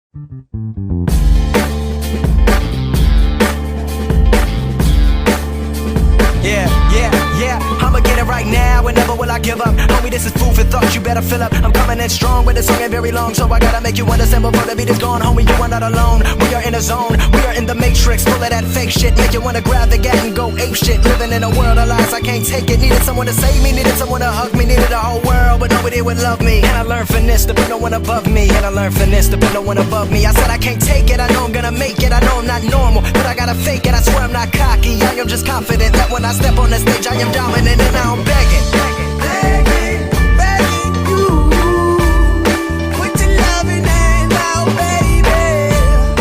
I'ma get it right now and never will I give up. Homie, this is food for thought, you better fill up. I'm coming in strong, but the song ain't very long, so I gotta make you understand before the beat is gone. Homie, you are not alone, we are in a zone, we are in the matrix, full of that fake shit. Make you wanna grab the gat and go ape shit. Living in a world of lies, I can't take it. Needed someone to save me, needed someone to hug me, needed a whole world, but nobody would love me. And I learned finesse to put no one above me, and I learned finesse to put no one above me. I said I can't take it, I know I'm gonna make it, I know I'm not normal, but I gotta fake it. I swear I'm not cocky, I am just confident that when I step on the stage I am dominant, and now I'm begging, begging you, put your loving hand out, baby.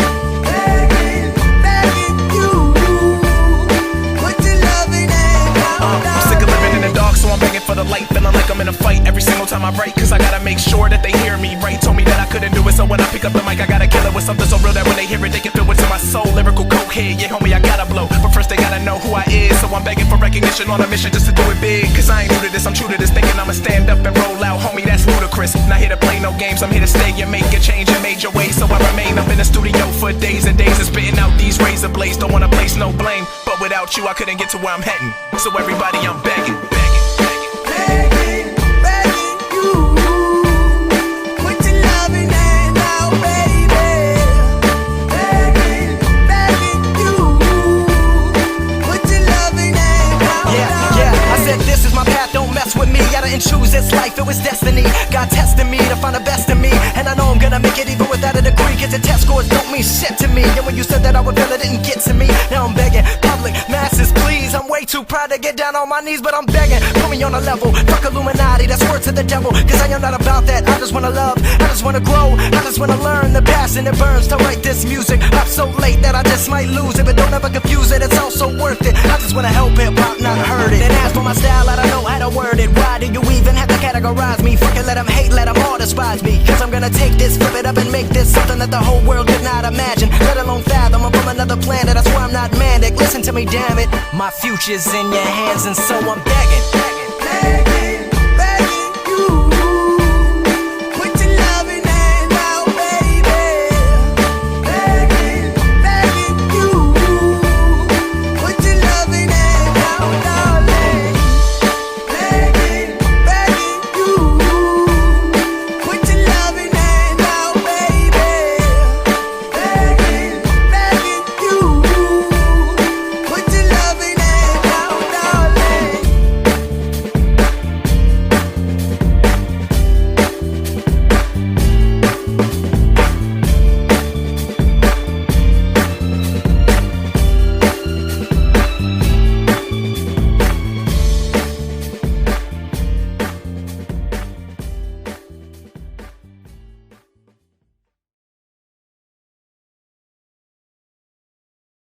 Begging you, put your loving hand out. I'm sick of living in the dark, so I'm begging for the light. Feeling like I'm in a fight every single time I write, cause I gotta make sure that they hear me right. Told me that I couldn't do it, so when I pick up the mic I gotta kill it with something so real that when they hear it they can feel what's in my soul. Lyrical cokehead, yeah homie, I gotta blow, but first they gotta know who I is. So I'm begging for recognition on a mission just to do it big, cause I ain't new to this, I'm true to this. Thinking I'ma stand up and roll out, homie, that's ludicrous. Not here to play no games, I'm here to stay and make a change and major way. So I remain up in the studio for days and days and spitting out these razor blades. Don't wanna place no blame, but without you I couldn't get to where I'm heading. So everybody, I'm begging, Begging you, put your loving hand out, baby. Begging you, put your loving hand out. Yeah, I said this is my path, don't mess with me. I didn't choose this life, it was destiny. God tested me to find the best in me, and I know I'm gonna make it even without a degree, cause the test scores don't mean shit to me. And when you said that I would fail, it didn't get to me. Now I'm begging, public masses, please. I'm way too proud to get down on my knees, but I'm begging, put me on a level. Fuck Illuminati, that's word to the devil, cause I am not about that. I just wanna love, I just wanna grow, I just wanna learn. The passion it burns to write this music. Up so late that I just might lose it, but don't ever confuse it, it's also worth it. I just wanna help hip-hop, not hurt it. And as for my style, I don't know how to word it. Why do you even have to categorize me? Fucking let them hate, let them all despise me, cause I'm gonna take this, flip it up and make this something that the whole world could not imagine, let alone fathom. I'm from another planet, that's why I'm not manic. Listen to me, damn it, my future's in your hands, and so I'm begging.